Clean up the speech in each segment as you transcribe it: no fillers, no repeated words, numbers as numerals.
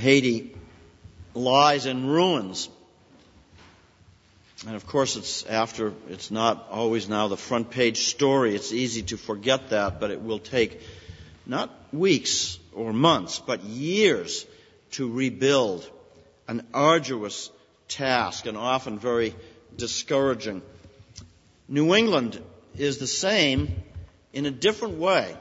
Haiti lies in ruins. And of course, it's not always now the front page story. It's easy to forget that, but it will take not weeks or months, but years to rebuild. An arduous task and often very discouraging. New England is the same in a different way.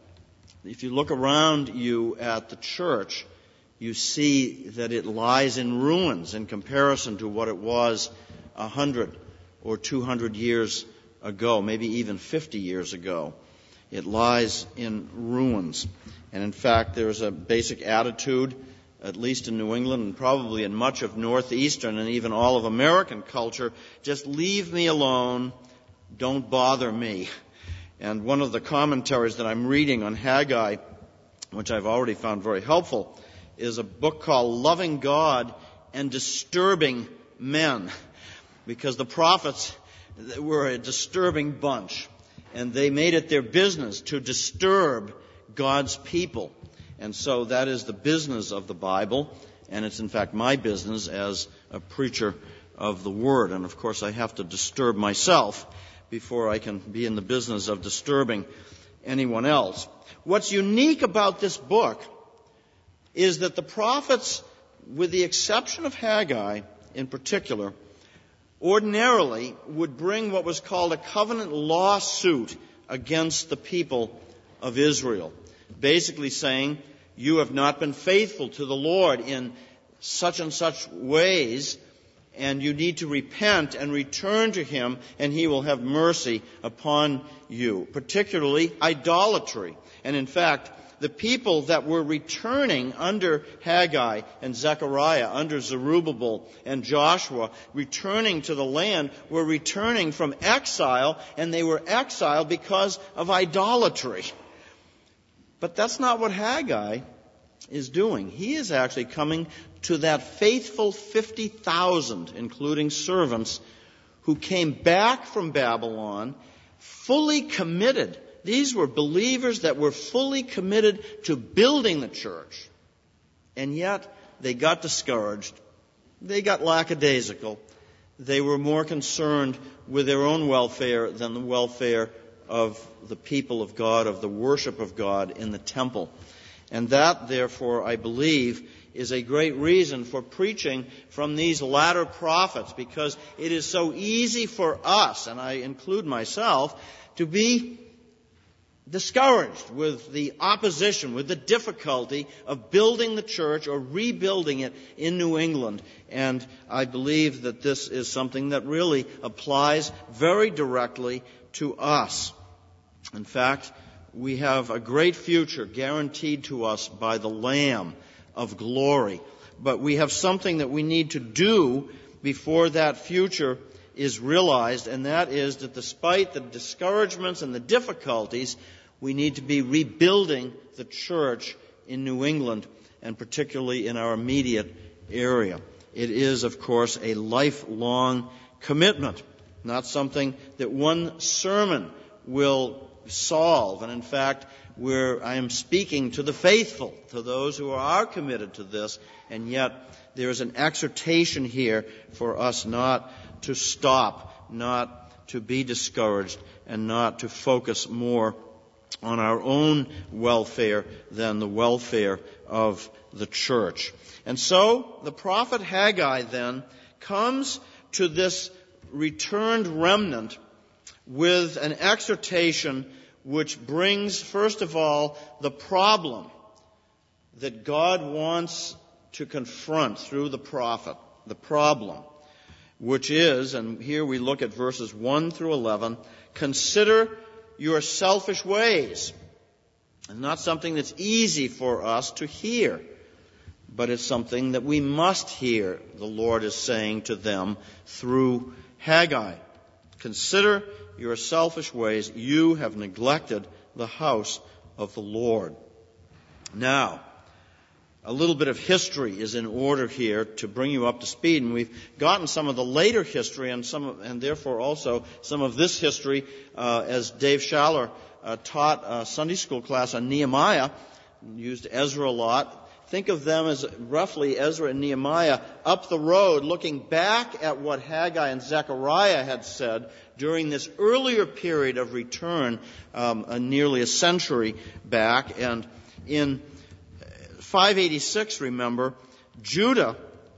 If you look around you at the church, you see that it lies in ruins in comparison to what it was 100 or 200 years ago, maybe even 50 years ago. It lies in ruins. And in fact, there's a basic attitude, at least in New England and probably in much of Northeastern and even all of American culture, just leave me alone, don't bother me. And one of the commentaries that I'm reading on Haggai, which I've already found very helpful, is a book called Loving God and Disturbing Men, because the prophets were a disturbing bunch, and they made it their business to disturb God's people. And so that is the business of the Bible, and it's in fact my business as a preacher of the Word. And of course I have to disturb myself before I can be in the business of disturbing anyone else. What's unique about this book is that the prophets, with the exception of Haggai in particular, ordinarily would bring what was called a covenant lawsuit against the people of Israel, basically saying, you have not been faithful to the Lord in such and such ways, and you need to repent and return to Him, and He will have mercy upon you, particularly idolatry. And in fact, the people that were returning under Haggai and Zechariah, under Zerubbabel and Joshua, returning to the land, were returning from exile, and they were exiled because of idolatry. But that's not what Haggai is doing. He is actually coming to that faithful 50,000, including servants, who came back from Babylon fully committed. These were believers that were fully committed to building the church. And yet, they got discouraged. They got lackadaisical. They were more concerned with their own welfare than the welfare of the people of God, of the worship of God in the temple. And that, therefore, I believe, is a great reason for preaching from these latter prophets, because it is so easy for us, and I include myself, to be discouraged with the opposition, with the difficulty of building the church or rebuilding it in New England. And I believe that this is something that really applies very directly to us. In fact, we have a great future guaranteed to us by the Lamb of glory. But we have something that we need to do before that future is realized, and that is that despite the discouragements and the difficulties, we need to be rebuilding the church in New England, and particularly in our immediate area. It is, of course, a lifelong commitment, not something that one sermon will solve. And in fact, I am speaking to the faithful, to those who are committed to this, and yet there is an exhortation here for us not to stop, not to be discouraged, and not to focus more on our own welfare than the welfare of the church. And so the prophet Haggai then comes to this returned remnant with an exhortation which brings, first of all, the problem that God wants to confront through the prophet. The problem, which is, and here we look at verses 1 through 11, consider your selfish ways. It's not something that's easy for us to hear, but it's something that we must hear, the Lord is saying to them through Haggai. Consider your selfish ways. You have neglected the house of the Lord. Now, a little bit of history is in order here to bring you up to speed, and we've gotten some of the later history and therefore also some of this history as Dave Schaller taught a Sunday school class on Nehemiah, used Ezra a lot, Think of them as roughly Ezra and Nehemiah up the road, looking back at what Haggai and Zechariah had said during this earlier period of return, nearly a century back. And in 586, remember, Judah,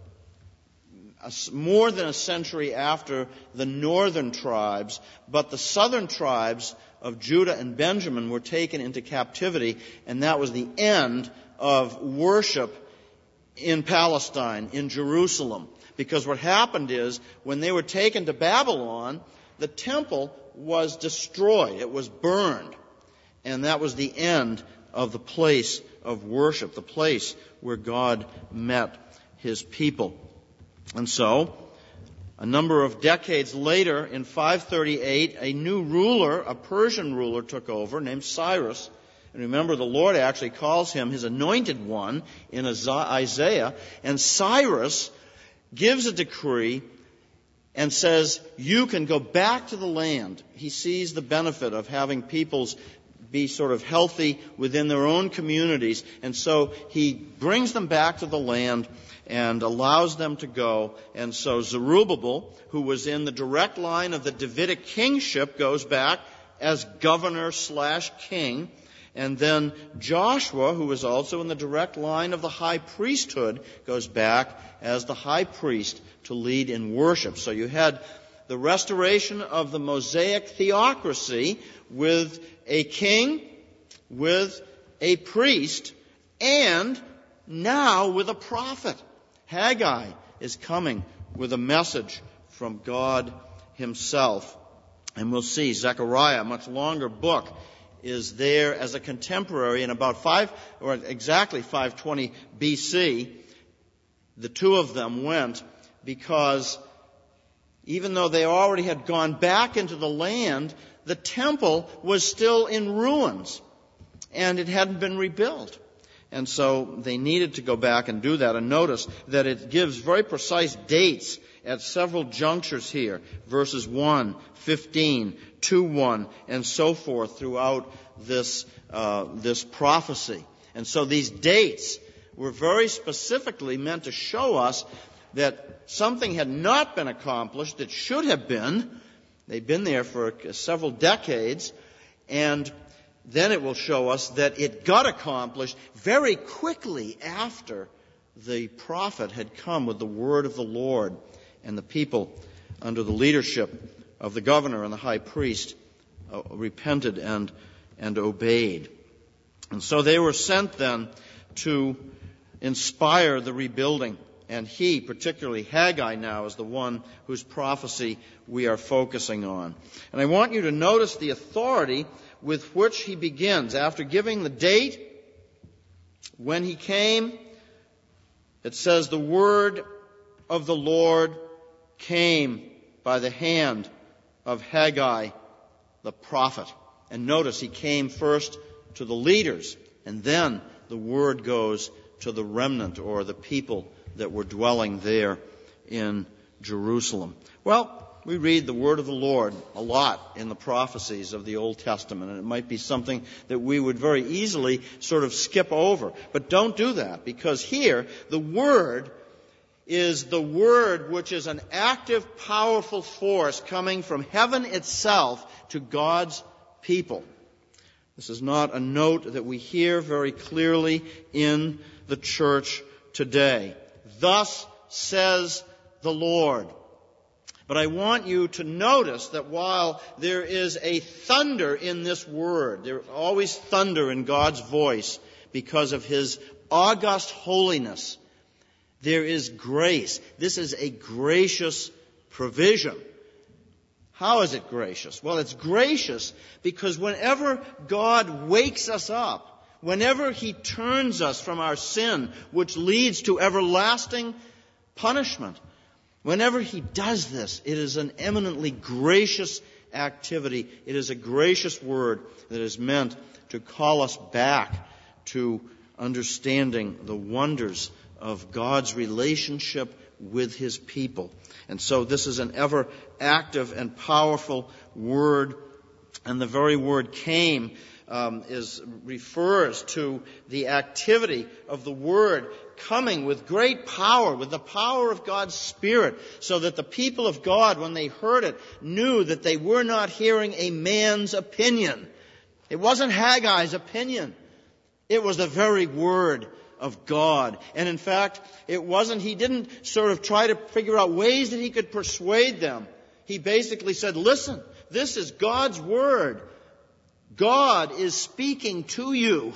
more than a century after the northern tribes, but the southern tribes of Judah and Benjamin were taken into captivity, and that was the end of worship in Palestine, in Jerusalem. Because what happened is, when they were taken to Babylon, the temple was destroyed. It was burned. And that was the end of the place of worship, the place where God met His people. And so, a number of decades later, in 538, a new ruler, a Persian ruler, took over named Cyrus. And remember, the Lord actually calls him His anointed one in Isaiah. And Cyrus gives a decree and says, you can go back to the land. He sees the benefit of having peoples be sort of healthy within their own communities. And so he brings them back to the land and allows them to go. And so Zerubbabel, who was in the direct line of the Davidic kingship, goes back as governor/king. And then Joshua, who was also in the direct line of the high priesthood, goes back as the high priest to lead in worship. So you had the restoration of the Mosaic theocracy with a king, with a priest, and now with a prophet. Haggai is coming with a message from God Himself. And we'll see Zechariah, a much longer book, is there as a contemporary in about 520 BC. The two of them went because even though they already had gone back into the land, the temple was still in ruins and it hadn't been rebuilt. And so they needed to go back and do that. And notice that it gives very precise dates at several junctures here. Verses 1, 15, 2:1, and so forth throughout this prophecy. And so these dates were very specifically meant to show us that something had not been accomplished that should have been. They'd been there for several decades, and then it will show us that it got accomplished very quickly after the prophet had come with the word of the Lord, and the people, under the leadership of the governor and the high priest, repented and obeyed. And so they were sent then to inspire the rebuilding. And he, particularly Haggai now, is the one whose prophecy we are focusing on. And I want you to notice the authority with which he begins. After giving the date, when he came, it says, the word of the Lord came by the hand of Haggai the prophet. And notice he came first to the leaders, and then the word goes to the remnant, or the people that were dwelling there in Jerusalem. Well, we read the word of the Lord a lot in the prophecies of the Old Testament, and it might be something that we would very easily sort of skip over. But don't do that, because here the word is the word which is an active, powerful force coming from heaven itself to God's people. This is not a note that we hear very clearly in the church today. Thus says the Lord. But I want you to notice that while there is a thunder in this word, there is always thunder in God's voice because of His august holiness, there is grace. This is a gracious provision. How is it gracious? Well, it's gracious because whenever God wakes us up, whenever He turns us from our sin, which leads to everlasting punishment, whenever He does this, it is an eminently gracious activity. It is a gracious word that is meant to call us back to understanding the wonders of God's relationship with His people. And so this is an ever active and powerful word. And the very word came refers to the activity of the Word coming with great power, with the power of God's Spirit, so that the people of God, when they heard it, knew that they were not hearing a man's opinion. It wasn't Haggai's opinion. It was the very Word of God. And in fact, he didn't sort of try to figure out ways that he could persuade them. He basically said, listen, this is God's Word. God is speaking to you.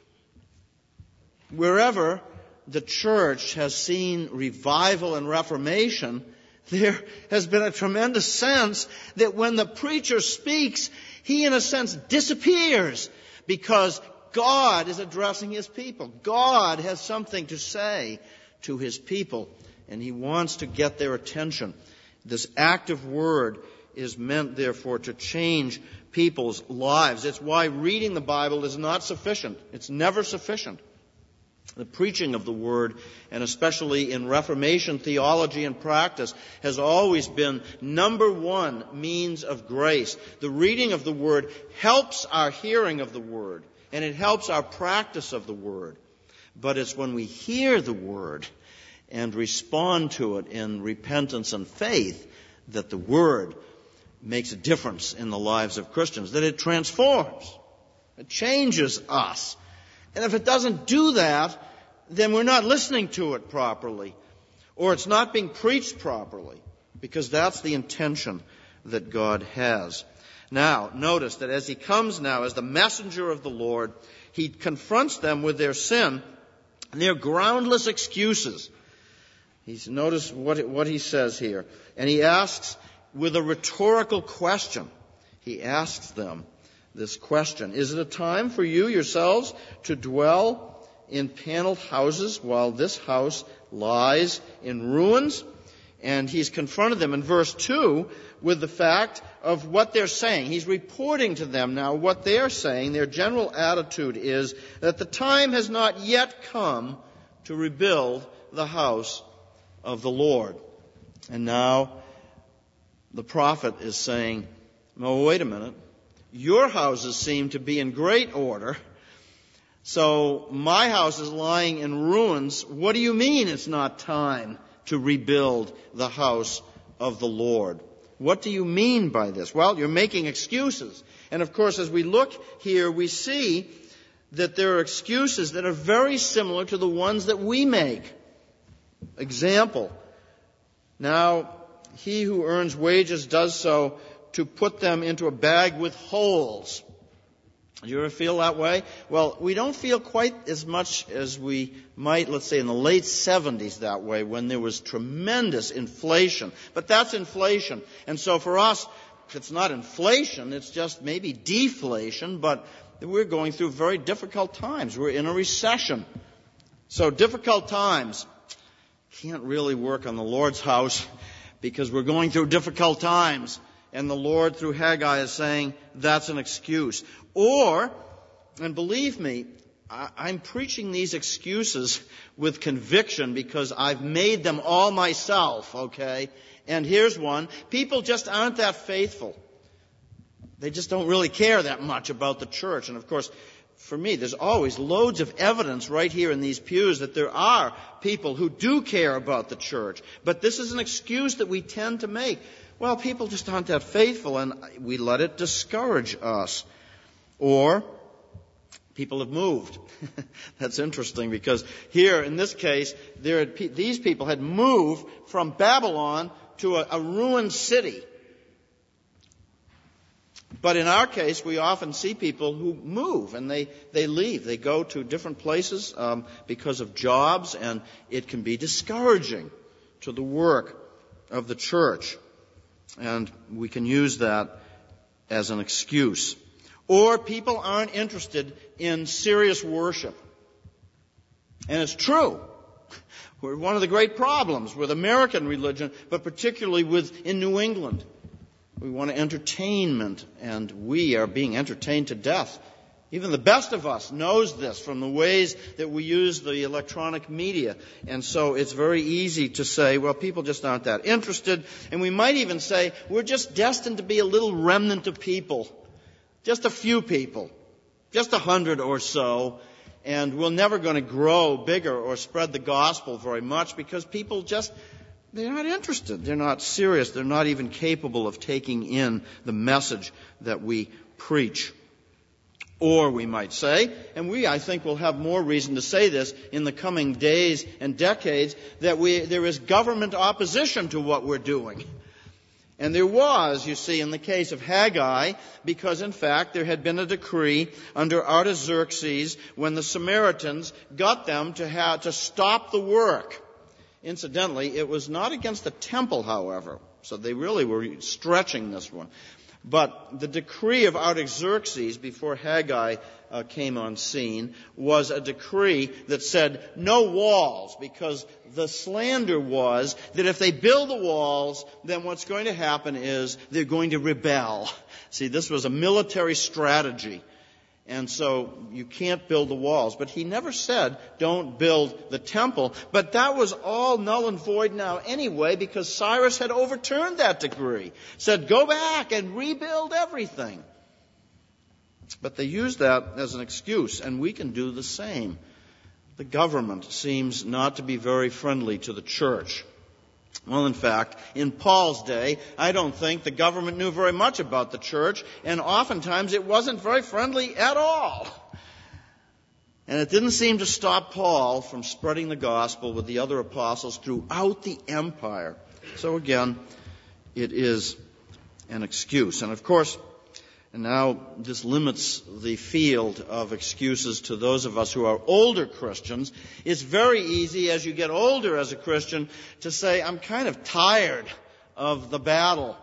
Wherever the church has seen revival and reformation, there has been a tremendous sense that when the preacher speaks, he in a sense disappears because God is addressing His people. God has something to say to His people, and He wants to get their attention. This active word is meant, therefore, to change people's lives. It's why reading the Bible is not sufficient. It's never sufficient. The preaching of the Word, and especially in Reformation theology and practice, has always been number one means of grace. The reading of the Word helps our hearing of the Word, and it helps our practice of the Word. But it's when we hear the Word and respond to it in repentance and faith that the Word makes a difference in the lives of Christians, that it transforms. It changes us. And if it doesn't do that, then we're not listening to it properly, or it's not being preached properly, because that's the intention that God has. Now, notice that as He comes now as the messenger of the Lord, He confronts them with their sin and their groundless excuses. Notice what He says here. And He asks with a rhetorical question. He asks them this question: is it a time for you yourselves to dwell in paneled houses while this house lies in ruins? And He's confronted them in verse 2 with the fact of what they're saying. He's reporting to them now what they're saying. Their general attitude is that the time has not yet come to rebuild the house of the Lord. And now the prophet is saying, no, wait a minute. Your houses seem to be in great order, so my house is lying in ruins. What do you mean it's not time to rebuild the house of the Lord? What do you mean by this? Well, you're making excuses. And of course, as we look here, we see that there are excuses that are very similar to the ones that we make. Example, now he who earns wages does so to put them into a bag with holes. Do you ever feel that way? Well, we don't feel quite as much as we might, let's say, in the late 70s that way, when there was tremendous inflation. But that's inflation. And so for us, it's not inflation, it's just maybe deflation, but we're going through very difficult times. We're in a recession. So difficult times can't really work on the Lord's house because we're going through difficult times. And the Lord, through Haggai, is saying that's an excuse. Or, and believe me, I'm preaching these excuses with conviction because I've made them all myself, okay? And here's one. People just aren't that faithful. They just don't really care that much about the church. And of course, for me, there's always loads of evidence right here in these pews that there are people who do care about the church. But this is an excuse that we tend to make. Well, people just aren't that faithful, and we let it discourage us. Or people have moved. That's interesting because here, in this case, these people had moved from Babylon to a ruined city. But in our case, we often see people who move and they leave. They go to different places because of jobs, and it can be discouraging to the work of the church. And we can use that as an excuse. Or people aren't interested in serious worship. And it's true. We're one of the great problems with American religion, but particularly in New England. We want entertainment, and we are being entertained to death. Even the best of us knows this from the ways that we use the electronic media. And so it's very easy to say, well, people just aren't that interested. And we might even say, we're just destined to be a little remnant of people. Just a few people. just 100 or so, and we're never going to grow bigger or spread the gospel very much because people they're not interested. They're not serious. They're not even capable of taking in the message that we preach. Or we might say, and I think will have more reason to say this in the coming days and decades, that there is government opposition to what we're doing. And there was, you see, in the case of Haggai, because in fact there had been a decree under Artaxerxes when the Samaritans got them to stop the work. Incidentally, it was not against the temple, however, so they really were stretching this one. But the decree of Artaxerxes before Haggai came on scene was a decree that said no walls, because the slander was that if they build the walls, then what's going to happen is they're going to rebel. See, this was a military strategy. And so you can't build the walls. But he never said, don't build the temple. But that was all null and void now anyway, because Cyrus had overturned that decree. Said, go back and rebuild everything. But they used that as an excuse, and we can do the same. The government seems not to be very friendly to the church. Well, in fact, in Paul's day, I don't think the government knew very much about the church, and oftentimes it wasn't very friendly at all. And it didn't seem to stop Paul from spreading the gospel with the other apostles throughout the empire. So again, it is an excuse. And of course, and now this limits the field of excuses to those of us who are older Christians. It's very easy as you get older as a Christian to say, I'm kind of tired of the battle.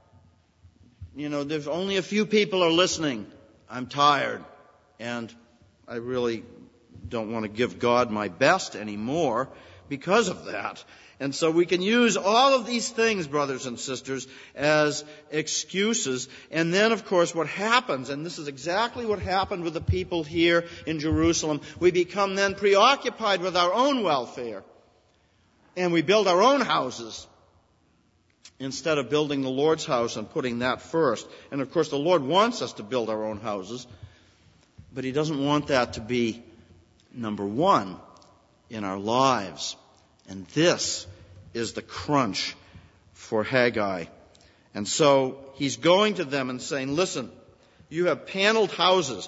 You know, there's only a few people are listening. I'm tired. And I really don't want to give God my best anymore because of that. And so we can use all of these things, brothers and sisters, as excuses. And then, of course, what happens, and this is exactly what happened with the people here in Jerusalem, we become then preoccupied with our own welfare. And we build our own houses instead of building the Lord's house and putting that first. And, of course, the Lord wants us to build our own houses, but He doesn't want that to be number one in our lives. And this is the crunch for Haggai. And so he's going to them and saying, listen, you have paneled houses,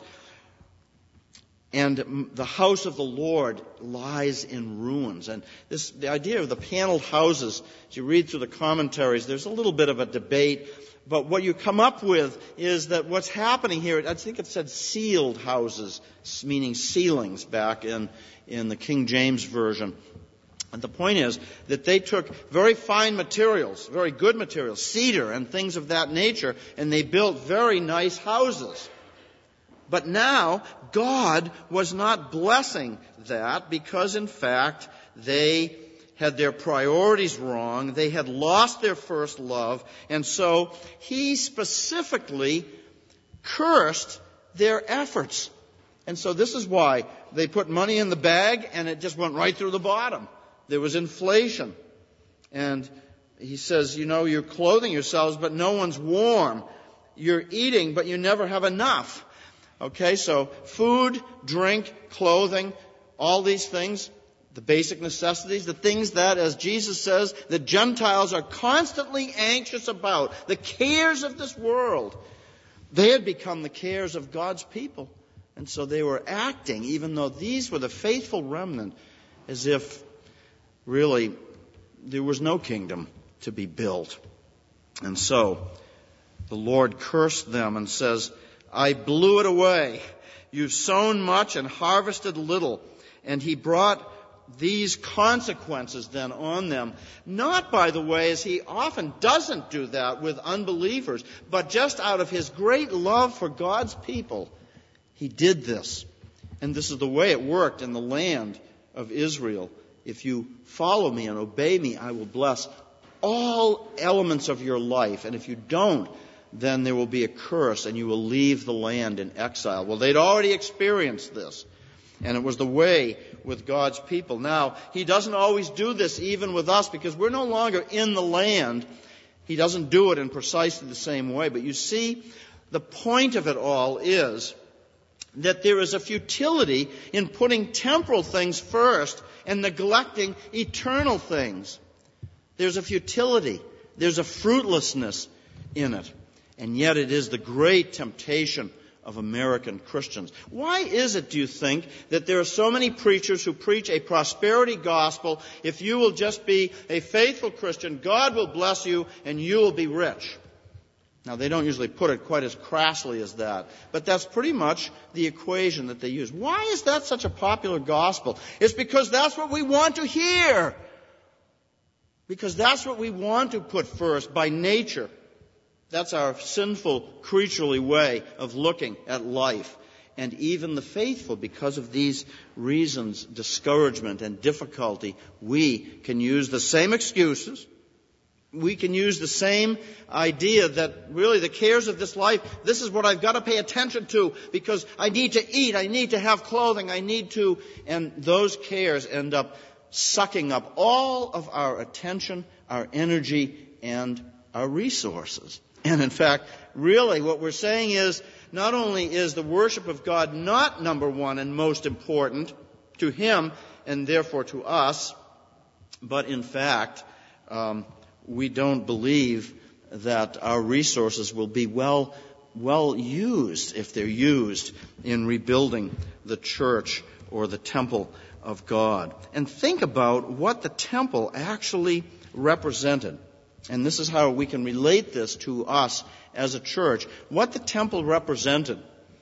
and the house of the Lord lies in ruins. And the idea of the paneled houses, as you read through the commentaries, there's a little bit of a debate. But what you come up with is that what's happening here, I think it said sealed houses, meaning ceilings back in the King James Version. And the point is that they took very fine materials, very good materials, cedar and things of that nature, and they built very nice houses. But now, God was not blessing that because, in fact, they had their priorities wrong. They had lost their first love. And so He specifically cursed their efforts. And so this is why they put money in the bag and it just went right through the bottom. There was inflation. And He says, you know, you're clothing yourselves, but no one's warm. You're eating, but you never have enough. Okay, so food, drink, clothing, all these things, the basic necessities, the things that, as Jesus says, the Gentiles are constantly anxious about, the cares of this world. They had become the cares of God's people. And so they were acting, even though these were the faithful remnant, as if really there was no kingdom to be built. And so the Lord cursed them and says, I blew it away. You've sown much and harvested little. And He brought these consequences then on them. Not, by the way, as He often doesn't do that with unbelievers, but just out of His great love for God's people, He did this. And this is the way it worked in the land of Israel. If you follow me and obey me, I will bless all elements of your life. And if you don't, then there will be a curse and you will leave the land in exile. Well, they'd already experienced this. And it was the way with God's people. Now, He doesn't always do this even with us because we're no longer in the land. He doesn't do it in precisely the same way. But you see, the point of it all is that there is a futility in putting temporal things first and neglecting eternal things. There's a futility. There's a fruitlessness in it. And yet it is the great temptation of American Christians. Why is it, do you think, that there are so many preachers who preach a prosperity gospel? If you will just be a faithful Christian, God will bless you and you will be rich. Now, they don't usually put it quite as crassly as that, but that's pretty much the equation that they use. Why is that such a popular gospel? It's because that's what we want to hear. Because that's what we want to put first by nature. That's our sinful, creaturely way of looking at life. And even the faithful, because of these reasons, discouragement and difficulty, we can use the same excuses. We can use the same idea that really the cares of this life, this is what I've got to pay attention to because I need to eat, I need to have clothing, and those cares end up sucking up all of our attention, our energy, and our resources. And in fact, really what we're saying is, not only is the worship of God not number one and most important to Him and therefore to us, but in fact, we don't believe that our resources will be well used if they're used in rebuilding the church or the temple of God. And think about what the temple actually represented. And this is how we can relate this to us as a church. What the temple represented.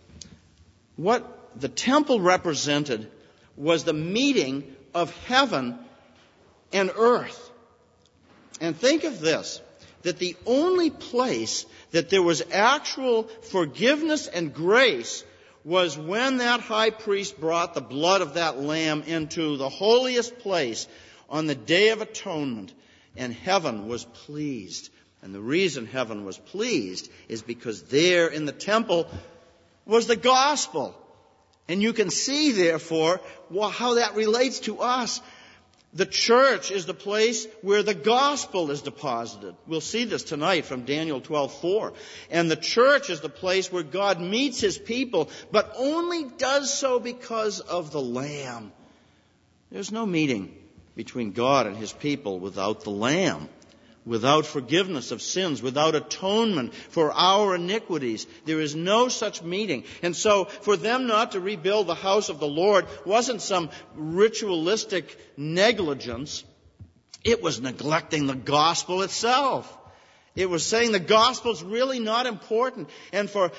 What the temple represented was the meeting of heaven and earth. And think of this, that the only place that there was actual forgiveness and grace was when that high priest brought the blood of that lamb into the holiest place on the Day of Atonement, and heaven was pleased. And the reason heaven was pleased is because there in the temple was the gospel. And you can see, therefore, how that relates to us. The church is the place where the gospel is deposited. We'll see this tonight from Daniel 12:4. And the church is the place where God meets His people, but only does so because of the Lamb. There's no meeting between God and His people without the Lamb, without forgiveness of sins, without atonement for our iniquities. There is no such meeting. And so for them not to rebuild the house of the Lord wasn't some ritualistic negligence. It was neglecting the gospel itself. It was saying the gospel's really not important. And for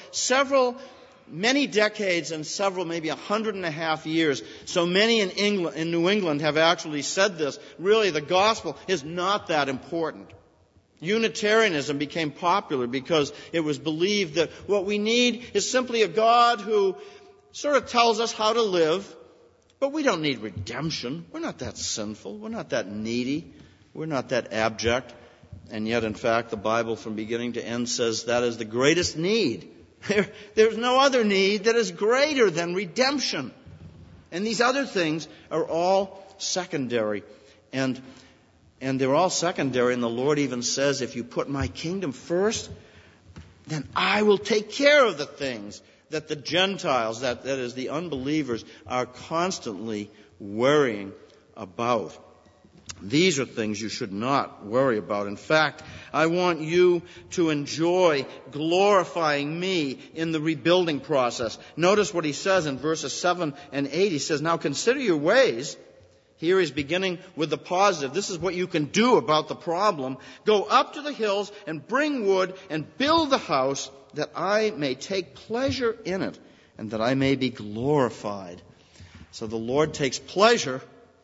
many decades and maybe 150 years, so many in New England have actually said this. Really, the gospel is not that important. Unitarianism became popular because it was believed that what we need is simply a God who sort of tells us how to live, but we don't need redemption. We're not that sinful. We're not that needy. We're not that abject. And yet, in fact, the Bible from beginning to end says that is the greatest need. There's no other need that is greater than redemption. And these other things are all secondary. And they're all secondary. And the Lord even says, if you put my kingdom first, then I will take care of the things that the Gentiles, that is the unbelievers, are constantly worrying about. These are things you should not worry about. In fact, I want you to enjoy glorifying me in the rebuilding process. Notice what he says in verses 7 and 8. He says, now consider your ways. Here he's beginning with the positive. This is what you can do about the problem. Go up to the hills and bring wood and build the house that I may take pleasure in it and that I may be glorified. So the Lord takes pleasure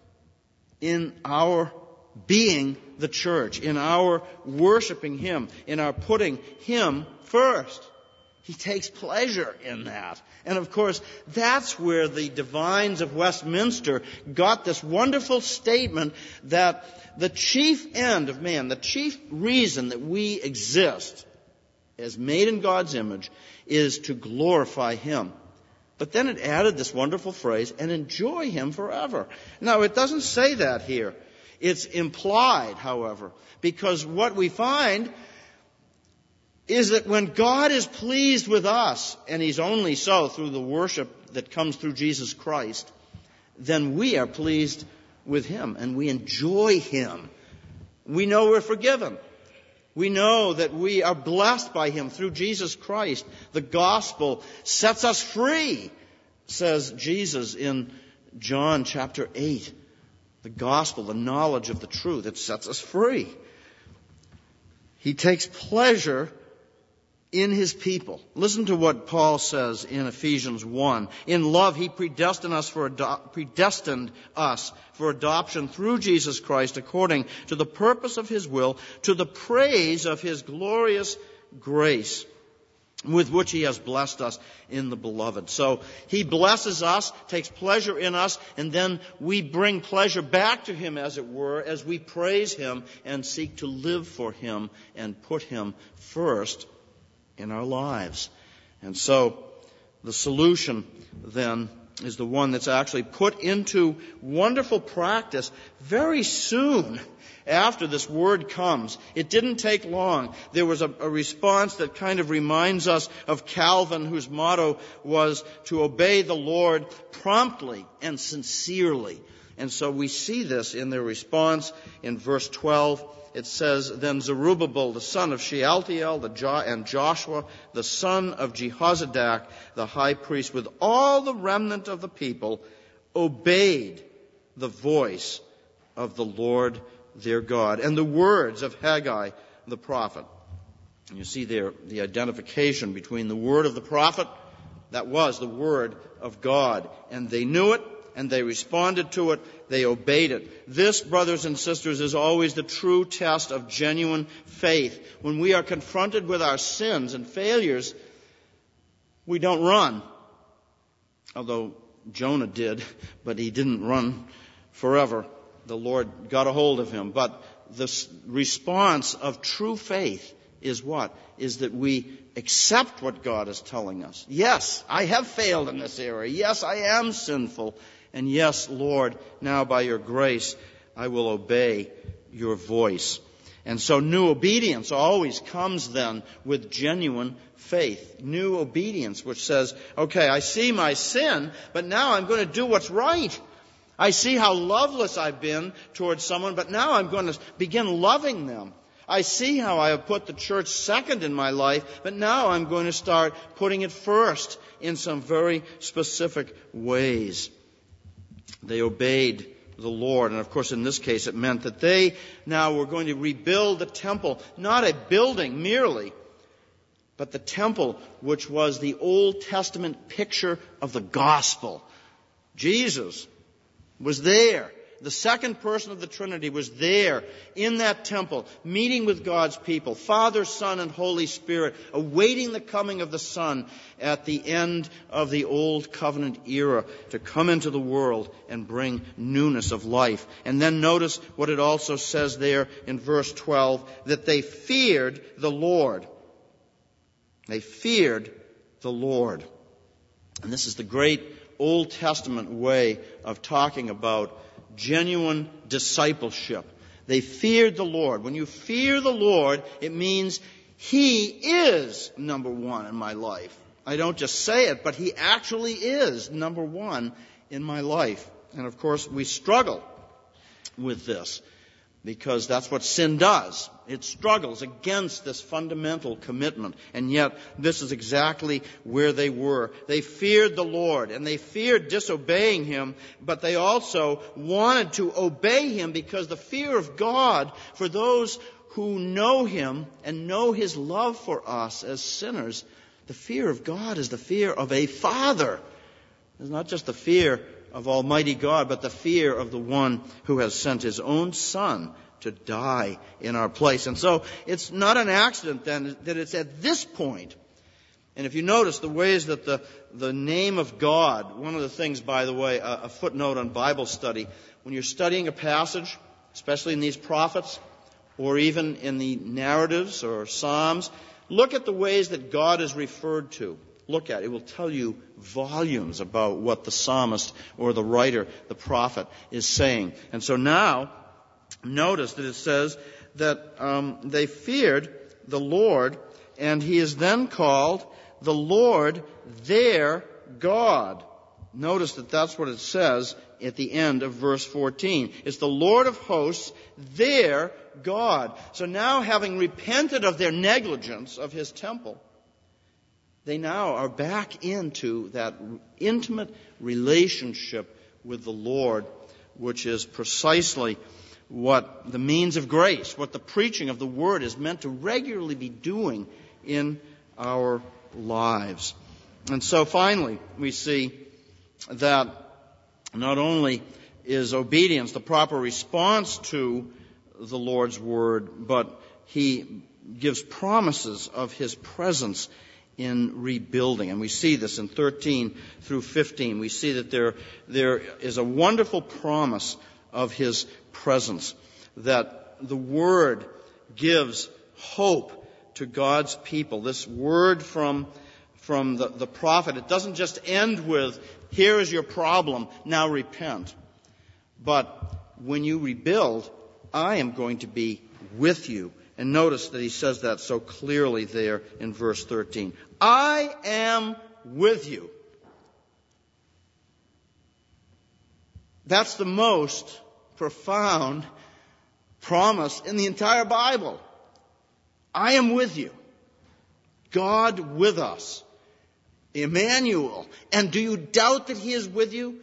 in our being the church, in our worshiping Him, in our putting Him first. He takes pleasure in that. And of course, that's where the divines of Westminster got this wonderful statement that the chief end of man, the chief reason that we exist as made in God's image is to glorify Him. But then it added this wonderful phrase, and enjoy Him forever. Now, it doesn't say that here. It's implied, however, because what we find is that when God is pleased with us, and He's only so through the worship that comes through Jesus Christ, then we are pleased with Him and we enjoy Him. We know we're forgiven. We know that we are blessed by Him through Jesus Christ. The gospel sets us free, says Jesus in John chapter 8. The gospel, the knowledge of the truth, it sets us free. He takes pleasure in His people. Listen to what Paul says in Ephesians 1. In love, He predestined us for adoption through Jesus Christ according to the purpose of His will, to the praise of His glorious grace, with which He has blessed us in the Beloved. So He blesses us, takes pleasure in us, and then we bring pleasure back to Him, as it were, as we praise Him and seek to live for Him and put Him first in our lives. And so the solution then is the one that's actually put into wonderful practice very soon after this word comes. It didn't take long. There was a response that kind of reminds us of Calvin, whose motto was to obey the Lord promptly and sincerely. And so we see this in their response in verse 12. It says, Then Zerubbabel, the son of Shealtiel, and Joshua, the son of Jehozadak, the high priest, with all the remnant of the people, obeyed the voice of the Lord their God and the words of Haggai the prophet. And you see there the identification between the word of the prophet, that was the word of God, and they knew it, and they responded to it, they obeyed it. This, brothers and sisters, is always the true test of genuine faith. When we are confronted with our sins and failures, we don't run. Although Jonah did, but he didn't run forever. The Lord got a hold of him. But the response of true faith is what? Is that we accept what God is telling us. Yes, I have failed in this area. Yes, I am sinful. And yes, Lord, now by your grace, I will obey your voice. And so new obedience always comes then with genuine faith. New obedience, which says, okay, I see my sin, but now I'm going to do what's right. I see how loveless I've been towards someone, but now I'm going to begin loving them. I see how I have put the church second in my life, but now I'm going to start putting it first in some very specific ways. They obeyed the Lord. And of course, in this case, it meant that they now were going to rebuild the temple, not a building merely, but the temple, which was the Old Testament picture of the gospel. Jesus was there. The second person of the Trinity was there in that temple, meeting with God's people, Father, Son, and Holy Spirit, awaiting the coming of the Son at the end of the Old Covenant era to come into the world and bring newness of life. And then notice what it also says there in verse 12, that they feared the Lord. They feared the Lord. And this is the great Old Testament way of talking about genuine discipleship. They feared the Lord. When you fear the Lord, it means He is number one in my life. I don't just say it, but He actually is number one in my life. And of course, we struggle with this because that's what sin does. It struggles against this fundamental commitment. And yet, this is exactly where they were. They feared the Lord, and they feared disobeying Him, but they also wanted to obey Him because the fear of God for those who know Him and know His love for us as sinners, the fear of God is the fear of a Father. It's not just the fear of Almighty God, but the fear of the one who has sent His own Son to die in our place. And so it's not an accident then that it's at this point. And if you notice the ways that the name of God, one of the things, by the way, a footnote on Bible study, when you're studying a passage, especially in these prophets, or even in the narratives or Psalms, look at the ways that God is referred to. Look at it. It will tell you volumes about what the psalmist or the writer, the prophet, is saying. And so now, notice that it says that they feared the Lord, and He is then called the Lord their God. notice that that's what it says at the end of verse 14. It's the Lord of hosts, their God. So now, having repented of their negligence of his temple, they now are back into that intimate relationship with the Lord, which is precisely what the means of grace, what the preaching of the Word is meant to regularly be doing in our lives. And so finally, we see that not only is obedience the proper response to the Lord's Word, but he gives promises of his presence in rebuilding. And we see this in 13 through 15. We see that there is a wonderful promise of his presence, that the Word gives hope to God's people. This word from the prophet, it doesn't just end with, here is your problem, now repent. But when you rebuild, I am going to be with you. And notice that he says that so clearly there in verse 13. I am with you. That's the most profound promise in the entire Bible. I am with you. God with us. Emmanuel. And do you doubt that he is with you?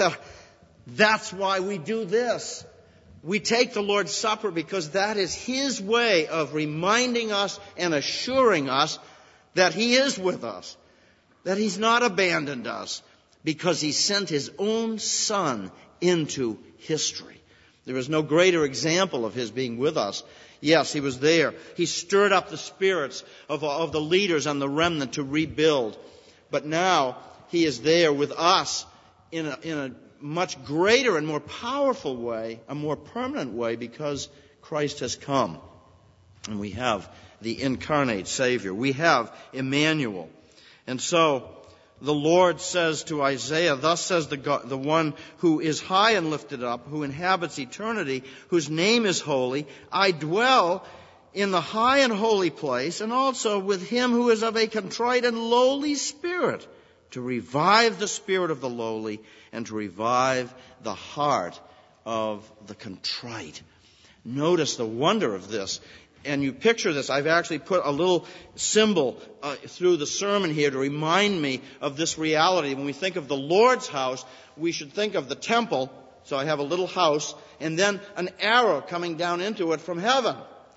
That's why we do this. We take the Lord's Supper because that is his way of reminding us and assuring us that he is with us, that he's not abandoned us, because he sent his own Son into history. There is no greater example of his being with us. Yes, he was there. He stirred up the spirits of the leaders and the remnant to rebuild. But now he is there with us in a much greater and more powerful way, a more permanent way, because Christ has come. And we have the incarnate Savior. We have Emmanuel. And so the Lord says to Isaiah, thus says the one who is high and lifted up, who inhabits eternity, whose name is holy, I dwell in the high and holy place, and also with him who is of a contrite and lowly spirit, to revive the spirit of the lowly and to revive the heart of the contrite. Notice the wonder of this. And you picture this. I've actually put a little symbol through the sermon here to remind me of this reality. When we think of the Lord's house, we should think of the temple. So I have a little house and then an arrow coming down into it from heaven.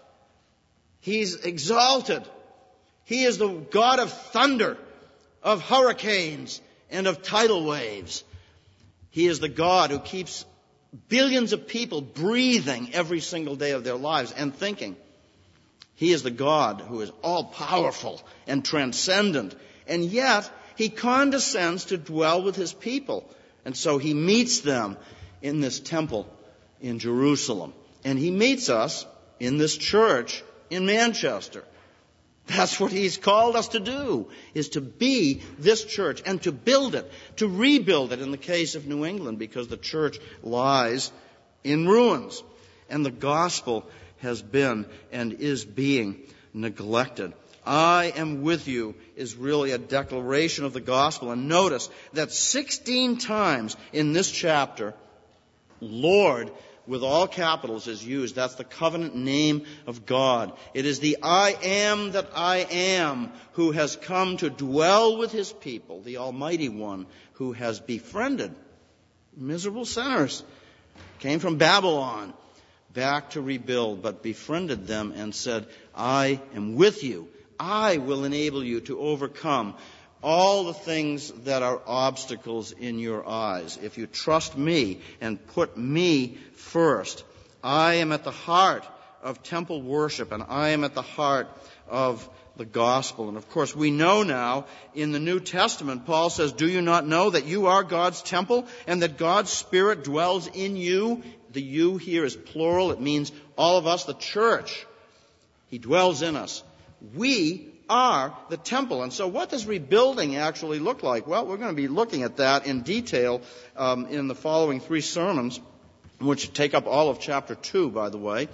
He's exalted. He is the God of thunder, of hurricanes, and of tidal waves. He is the God who keeps billions of people breathing every single day of their lives and thinking. He is the God who is all-powerful and transcendent, and yet he condescends to dwell with his people. And so he meets them in this temple in Jerusalem. And he meets us in this church in Manchester. That's what he's called us to do, is to be this church and to build it, to rebuild it in the case of New England, because the church lies in ruins. And the gospel has been and is being neglected. I am with you is really a declaration of the gospel. And notice that 16 times in this chapter, Lord, with all capitals, is used. That's the covenant name of God. It is the I am that I am who has come to dwell with his people, the Almighty One who has befriended miserable sinners, came from Babylon back to rebuild, but befriended them and said, I am with you. I will enable you to overcome all the things that are obstacles in your eyes. If you trust me and put me first, I am at the heart of temple worship, and I am at the heart of the gospel. And of course, we know now in the New Testament, Paul says, do you not know that you are God's temple and that God's Spirit dwells in you? The you here is plural. It means all of us, the church. He dwells in us. We are the temple. And so what does rebuilding actually look like? Well, we're going to be looking at that in detail in the following 3 sermons, which take up all of chapter 2, by the way.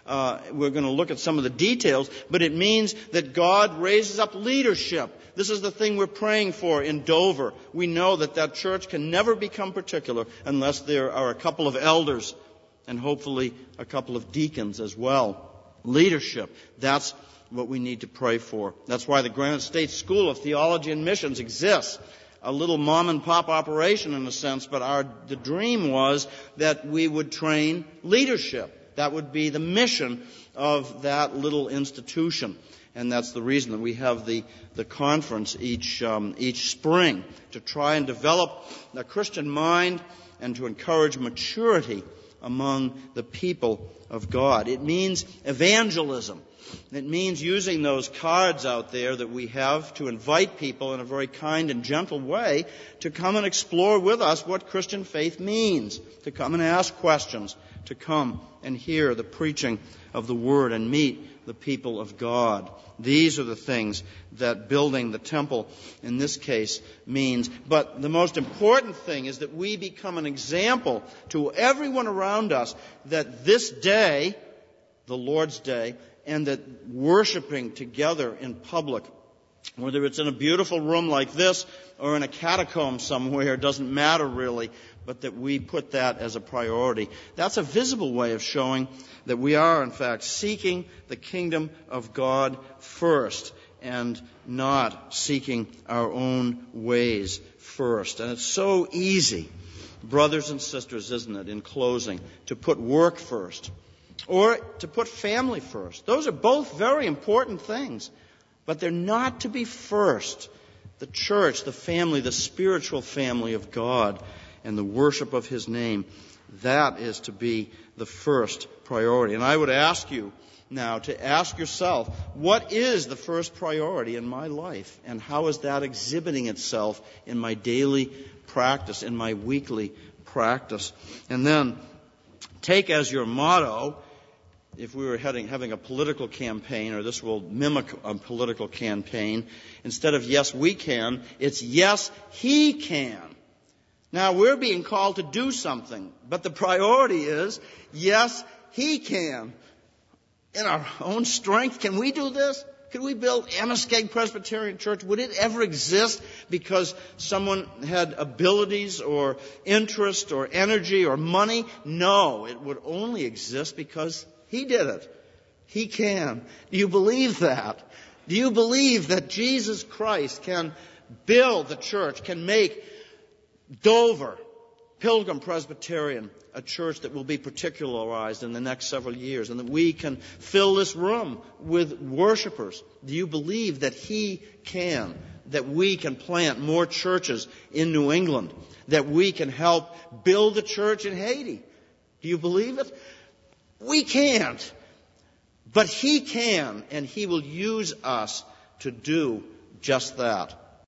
We're going to look at some of the details, but it means that God raises up leadership. This is the thing we're praying for in Dover. We know that church can never become particular unless there are a couple of elders and hopefully a couple of deacons as well. Leadership. That's what we need to pray for. That's why the Granite State School of Theology and Missions exists. A little mom and pop operation in a sense, but the dream was that we would train leadership. That would be the mission of that little institution. And that's the reason that we have the conference each spring, to try and develop a Christian mind and to encourage maturity among the people of God. It means evangelism. It means using those cards out there that we have to invite people in a very kind and gentle way to come and explore with us what Christian faith means, to come and ask questions, to come and hear the preaching of the Word and meet the people of God. These are the things that building the temple in this case means. But the most important thing is that we become an example to everyone around us that this day, the Lord's Day, and that worshiping together in public, whether it's in a beautiful room like this or in a catacomb somewhere, doesn't matter really, but that we put that as a priority. That's a visible way of showing that we are, in fact, seeking the kingdom of God first and not seeking our own ways first. And it's so easy, brothers and sisters, isn't it, in closing, to put work first or to put family first. Those are both very important things, but they're not to be first. The church, the family, the spiritual family of God and the worship of His name, that is to be the first priority. And I would ask you now to ask yourself, what is the first priority in my life? And how is that exhibiting itself in my daily practice, in my weekly practice? And then take as your motto, if we were having a political campaign, or this will mimic a political campaign, instead of yes, we can, it's yes, He can. Now, we're being called to do something, but the priority is, yes, He can. In our own strength, can we do this? Could we build Amoskeag Presbyterian Church? Would it ever exist because someone had abilities or interest or energy or money? No, it would only exist because He did it. He can. Do you believe that? Do you believe that Jesus Christ can build the church, can make Dover, Pilgrim Presbyterian, a church that will be particularized in the next several years, and that we can fill this room with worshipers? Do you believe that He can? That we can plant more churches in New England? That we can help build the church in Haiti? Do you believe it? We can't. But He can, and He will use us to do just that.